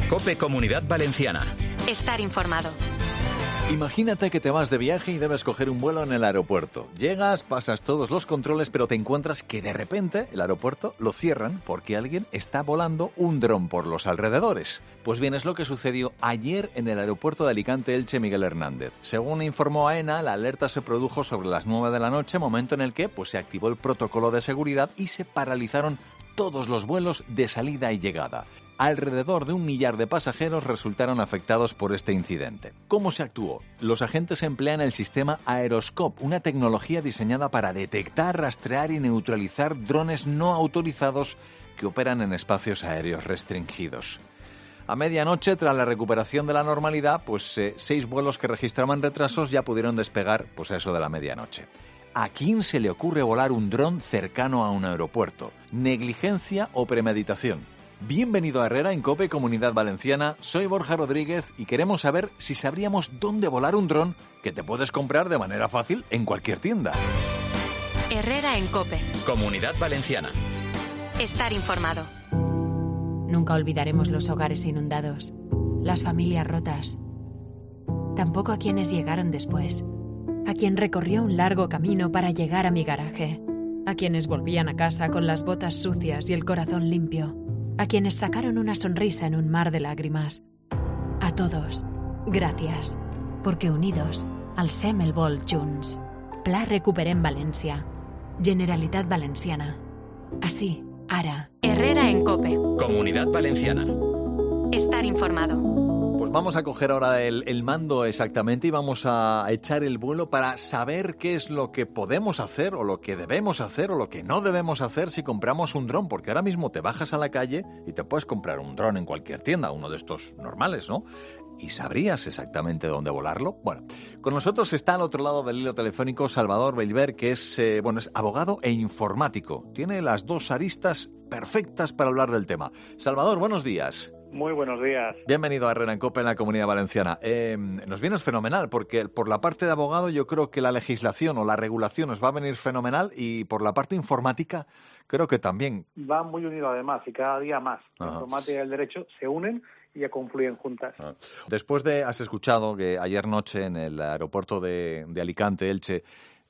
COPE Comunidad Valenciana. Estar informado. Imagínate que te vas de viaje y debes coger un vuelo en el aeropuerto. Llegas, pasas todos los controles, pero te encuentras que de repente el aeropuerto lo cierran porque alguien está volando un dron por los alrededores. Pues bien, es lo que sucedió ayer en el aeropuerto de Alicante Elche Miguel Hernández. Según informó AENA, la alerta se produjo sobre las 9 de la noche, momento en el que se activó el protocolo de seguridad y se paralizaron todos los vuelos de salida y llegada. Alrededor de 1 millar de pasajeros resultaron afectados por este incidente. ¿Cómo se actuó? Los agentes emplean el sistema Aeroscope, una tecnología diseñada para detectar, rastrear y neutralizar drones no autorizados que operan en espacios aéreos restringidos. A medianoche, tras la recuperación de la normalidad, 6 vuelos que registraban retrasos ya pudieron despegar a eso de la medianoche. ¿A quién se le ocurre volar un dron cercano a un aeropuerto? ¿Negligencia o premeditación? Bienvenido a Herrera en COPE Comunidad Valenciana, soy Borja Rodríguez y queremos saber si sabríamos dónde volar un dron que te puedes comprar de manera fácil en cualquier tienda. Herrera en COPE. Comunidad Valenciana. Estar informado. Nunca olvidaremos los hogares inundados, las familias rotas. Tampoco a quienes llegaron después, a quien recorrió un largo camino para llegar a mi garaje, a quienes volvían a casa con las botas sucias y el corazón limpio, a quienes sacaron una sonrisa en un mar de lágrimas. A todos, gracias, porque unidos, alcem el vol junts. Pla Recuperem València. Generalitat Valenciana. Así, ara. Herrera en COPE. Comunidad Valenciana. Estar informado. Pues vamos a coger ahora el mando exactamente y vamos a echar el vuelo para saber qué es lo que podemos hacer o lo que debemos hacer o lo que no debemos hacer si compramos un dron, porque ahora mismo te bajas a la calle y te puedes comprar un dron en cualquier tienda, uno de estos normales, ¿no? ¿Y sabrías exactamente dónde volarlo? Bueno, con nosotros está al otro lado del hilo telefónico Salvador Bellver, que es abogado e informático. Tiene las dos aristas perfectas para hablar del tema. Salvador, buenos días. Muy buenos días. Bienvenido a Herrera en COPE en la Comunidad Valenciana. Nos vienes fenomenal, porque por la parte de abogado yo creo que la legislación o la regulación nos va a venir fenomenal y por la parte informática creo que también. Va muy unido además y cada día más. La Ajá. informática y el derecho se unen y ya confluyen juntas. Después has escuchado que ayer noche en el aeropuerto de Alicante, Elche,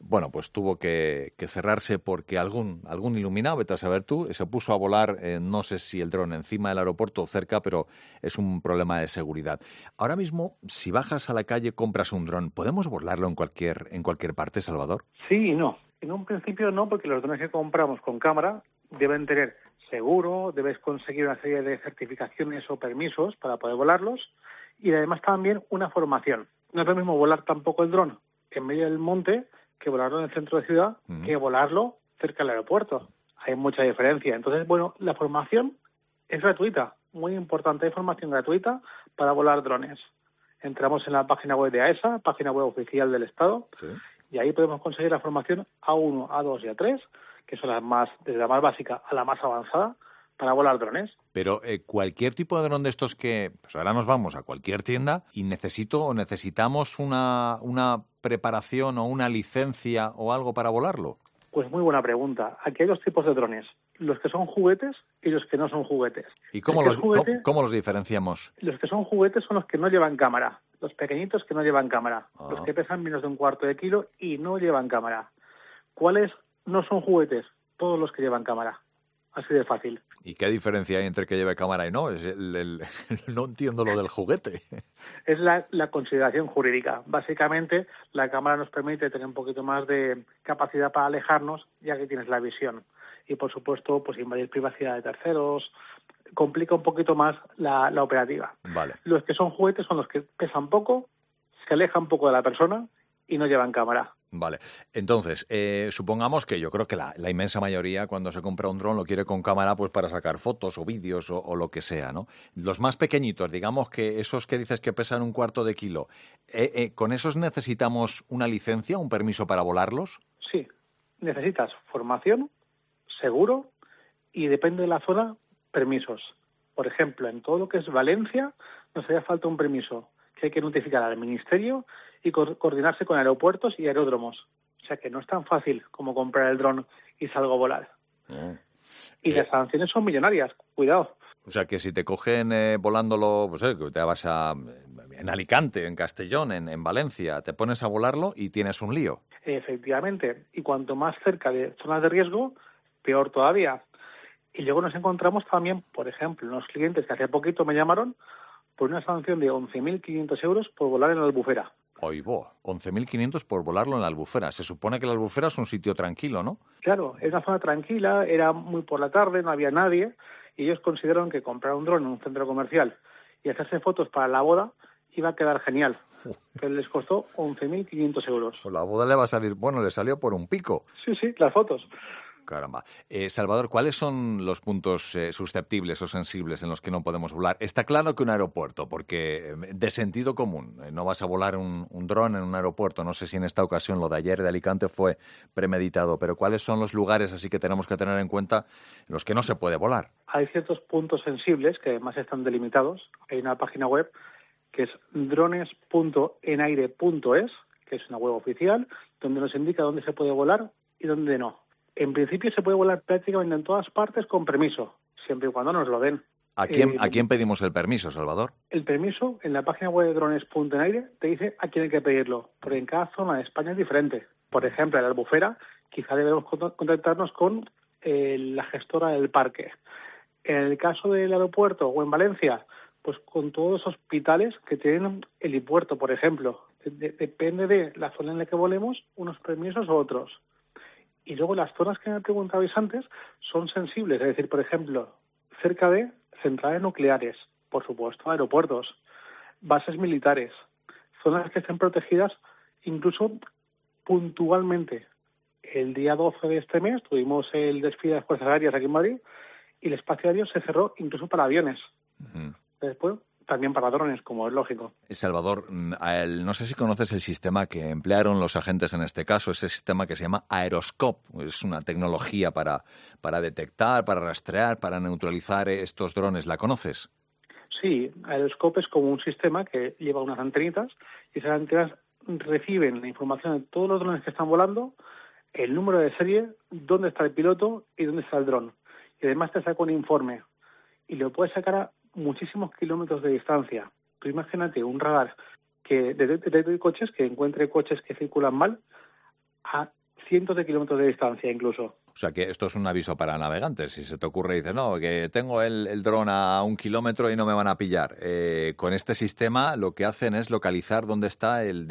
tuvo que cerrarse porque algún iluminado, vete a saber tú, se puso a volar, no sé si el dron encima del aeropuerto o cerca, pero es un problema de seguridad. Ahora mismo, si bajas a la calle, compras un dron, ¿podemos volarlo en cualquier parte, Salvador? Sí y no. En un principio no, porque los drones que compramos con cámara deben tener seguro, debes conseguir una serie de certificaciones o permisos para poder volarlos y además también una formación. No es lo mismo volar tampoco el dron en medio del monte que volarlo en el centro de ciudad, que volarlo cerca del aeropuerto. Hay mucha diferencia. Entonces, la formación es gratuita. Muy importante, hay formación gratuita para volar drones. Entramos en la página web de AESA, página web oficial del Estado, Sí. y ahí podemos conseguir la formación A1, A2 y A3, que son desde la más básica a la más avanzada, para volar drones. Pero cualquier tipo de dron de estos que, ahora nos vamos a cualquier tienda y necesitamos una preparación o una licencia o algo para volarlo. Pues muy buena pregunta. Aquí hay dos tipos de drones, los que son juguetes y los que no son juguetes. ¿Y cómo los diferenciamos? Los que son juguetes son los que no llevan cámara, los pequeñitos que no llevan cámara, los que pesan menos de 1/4 de kilo y no llevan cámara. ¿Cuáles no son juguetes? Todos los que llevan cámara. Así de fácil. ¿Y qué diferencia hay entre que lleve cámara y no? No entiendo lo del juguete. Es la consideración jurídica. Básicamente, la cámara nos permite tener un poquito más de capacidad para alejarnos, ya que tienes la visión. Y, por supuesto, invadir privacidad de terceros complica un poquito más la operativa. Vale. Los que son juguetes son los que pesan poco, se alejan poco de la persona y no llevan cámara. Vale. Entonces, supongamos que yo creo que la inmensa mayoría cuando se compra un dron lo quiere con cámara para sacar fotos o vídeos o lo que sea, ¿no? Los más pequeñitos, digamos que esos que dices que pesan 1/4 de kilo, ¿con esos necesitamos una licencia, un permiso para volarlos? Sí. Necesitas formación, seguro y, depende de la zona, permisos. Por ejemplo, en todo lo que es Valencia nos haría falta un permiso que hay que notificar al Ministerio y coordinarse con aeropuertos y aeródromos. O sea que no es tan fácil como comprar el dron y salgo a volar. Y las sanciones son millonarias, cuidado. O sea, que si te cogen volándolo, pues que te vas en Alicante, en Castellón, en Valencia, te pones a volarlo y tienes un lío. Efectivamente. Y cuanto más cerca de zonas de riesgo, peor todavía. Y luego nos encontramos también, por ejemplo, unos clientes que hace poquito me llamaron por una sanción de 11.500 euros por volar en la Albufera. Oibo, 11.500 por volarlo en la Albufera. Se supone que la Albufera es un sitio tranquilo, ¿no? Claro, es una zona tranquila, era muy por la tarde, no había nadie, y ellos consideraron que comprar un dron en un centro comercial y hacerse fotos para la boda iba a quedar genial. Pero les costó 11.500 euros. Pues la boda le va a salir, bueno, le salió por un pico. Sí, las fotos. Caramba. Salvador, ¿cuáles son los puntos susceptibles o sensibles en los que no podemos volar? Está claro que un aeropuerto, porque de sentido común, no vas a volar un dron en un aeropuerto. No sé si en esta ocasión lo de ayer de Alicante fue premeditado, pero ¿cuáles son los lugares así que tenemos que tener en cuenta en los que no se puede volar? Hay ciertos puntos sensibles que además están delimitados. Hay una página web que es drones.enaire.es, que es una web oficial, donde nos indica dónde se puede volar y dónde no. En principio se puede volar prácticamente en todas partes con permiso, siempre y cuando nos lo den. ¿A quién pedimos el permiso, Salvador? El permiso, en la página web de drones.enaire, te dice a quién hay que pedirlo, porque en cada zona de España es diferente. Por ejemplo, en la Albufera, quizá debemos contactarnos con la gestora del parque. En el caso del aeropuerto o en Valencia, pues con todos los hospitales que tienen helipuerto, por ejemplo. Depende de la zona en la que volemos, unos permisos u otros. Y luego las zonas que me preguntabais antes son sensibles, es decir, por ejemplo, cerca de centrales nucleares, por supuesto, aeropuertos, bases militares, zonas que estén protegidas incluso puntualmente. El día 12 de este mes tuvimos el desfile de las Fuerzas Aéreas aquí en Madrid y el espacio aéreo se cerró incluso para aviones. Uh-huh. Después también para drones, como es lógico. Salvador, no sé si conoces el sistema que emplearon los agentes en este caso, ese sistema que se llama Aeroscope. Es una tecnología para detectar, para rastrear, para neutralizar estos drones. ¿La conoces? Sí, Aeroscope es como un sistema que lleva unas antenitas y esas antenas reciben la información de todos los drones que están volando, el número de serie, dónde está el piloto y dónde está el dron. Y además te saca un informe y lo puedes sacar a muchísimos kilómetros de distancia. Tú imagínate un radar que detecte coches, que encuentre coches que circulan mal a cientos de kilómetros de distancia incluso. O sea que esto es un aviso para navegantes. Si se te ocurre y dices, no, que tengo el dron a 1 kilómetro y no me van a pillar. Con este sistema lo que hacen es localizar dónde está el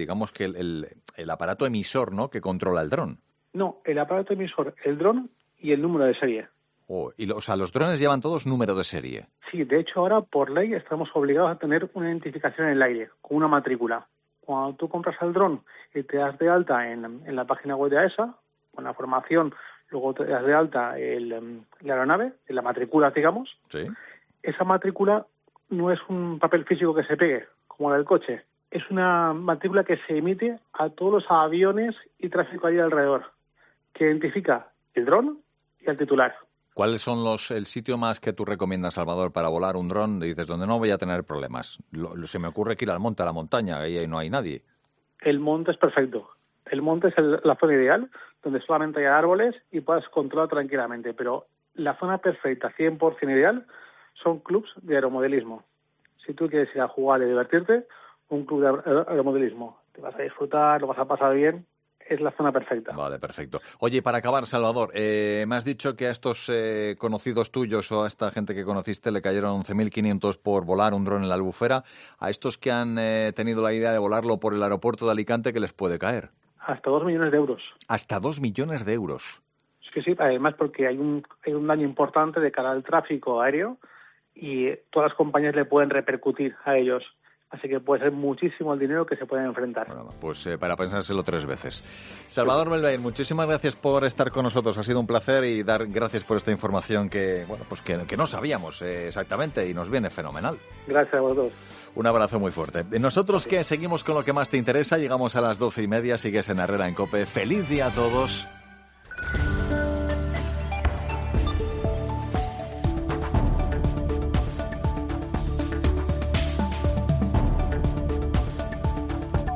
aparato emisor, ¿no?, que controla el dron. No, el aparato emisor, el dron y el número de serie. Los drones llevan todos número de serie. Sí, de hecho ahora por ley estamos obligados a tener una identificación en el aire, con una matrícula. Cuando tú compras el dron y te das de alta en la página web de AESA, con la formación, luego te das de alta la aeronave, en la matrícula, digamos. Sí. Esa matrícula no es un papel físico que se pegue, como la del coche. Es una matrícula que se emite a todos los aviones y tráfico ahí alrededor, que identifica el dron y al titular. ¿Cuáles son el sitio más que tú recomiendas, Salvador, para volar un dron? Dices, donde no voy a tener problemas. Se me ocurre que ir al monte, a la montaña, ahí no hay nadie. El monte es perfecto. El monte es la zona ideal, donde solamente hay árboles y puedes controlar tranquilamente. Pero la zona perfecta, 100% ideal, son clubs de aeromodelismo. Si tú quieres ir a jugar y divertirte, un club de aeromodelismo. Te vas a disfrutar, lo vas a pasar bien. Es la zona perfecta. Vale, perfecto. Oye, para acabar, Salvador, me has dicho que a estos conocidos tuyos o a esta gente que conociste le cayeron 11.500 por volar un dron en la Albufera. A estos que han tenido la idea de volarlo por el aeropuerto de Alicante, ¿qué les puede caer? Hasta 2 millones de euros. ¿Hasta 2 millones de euros? Sí, además porque hay un daño importante de cara al tráfico aéreo y todas las compañías le pueden repercutir a ellos. Así que puede ser muchísimo el dinero que se pueden enfrentar. Bueno, pues para pensárselo 3 veces. Salvador Belbain, muchísimas gracias por estar con nosotros. Ha sido un placer y dar gracias por esta información que no sabíamos exactamente y nos viene fenomenal. Gracias a vosotros. Un abrazo muy fuerte. Nosotros que seguimos con lo que más te interesa, llegamos a las 12:30, sigues en Herrera en COPE. ¡Feliz día a todos!